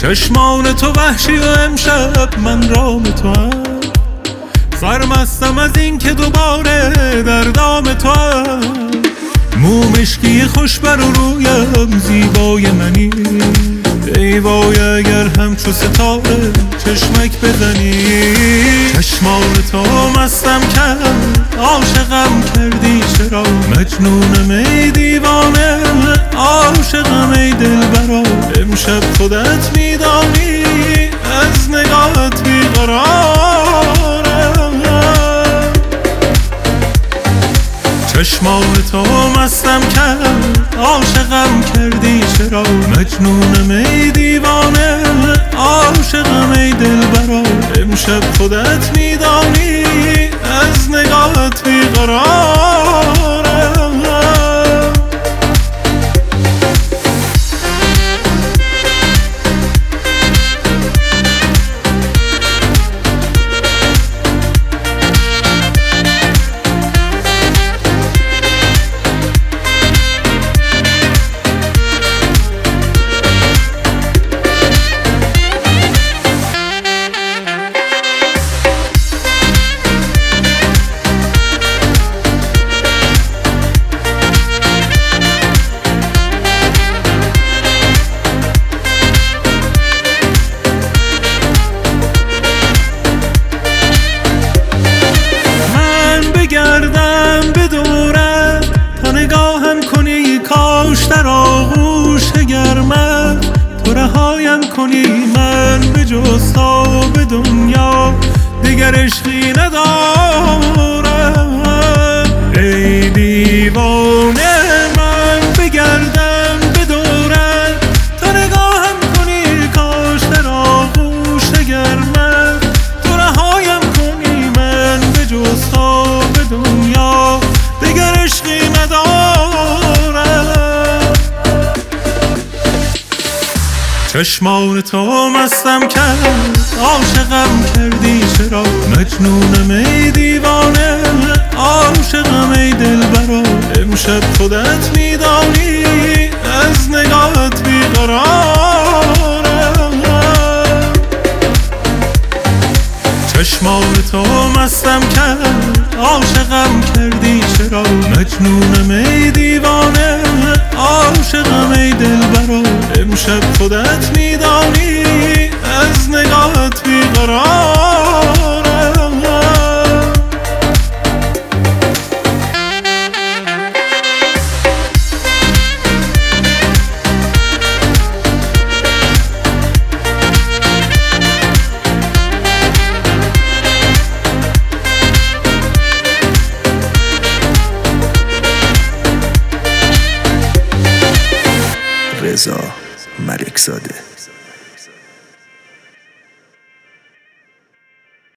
چشمان تو وحشی و امشب من رام تو هم سرمستم از این که دوباره در دام تو هم مو مشکی خوش بر رویم زیبای منی ای وای اگر همچو ستاره چشمک بزنی چشمان تو مستم کرد عاشقم کردی چرا مجنونم ای دیوانه عاشقم ای دلبرا امشب خودت میدانی از نگاهت بیقرارم چشمان تو مستم کرد عاشقم کردی چرا مجنونم ای دیوانه عاشقم ای دلبرا امشب خودت میدانی از نگاهت بیقرارم در آغوش گرمت تو رهایم کنی من به جز تا به دنیا دیگر عشقی ندارم ای دیوانه من بگردم به دورت تا نگاهم کنی کاش در آغوش گرمت تو رهایم کنی من به جز تا به دنیا دیگر عشقی ندارم چشمان تو مستم کرد عاشقم کردی چرا مجنونم ای دیوانه عاشقم ای دلبرا امشب خودت میدانی از نگاهت بیقرارم چشمان تو مستم کرد عاشقم کردی چرا مجنونم ای دیوانه عاشقم ای دلبرا امشب خودت میدانی از نگاهت بیقرارم رضا ملکزاده.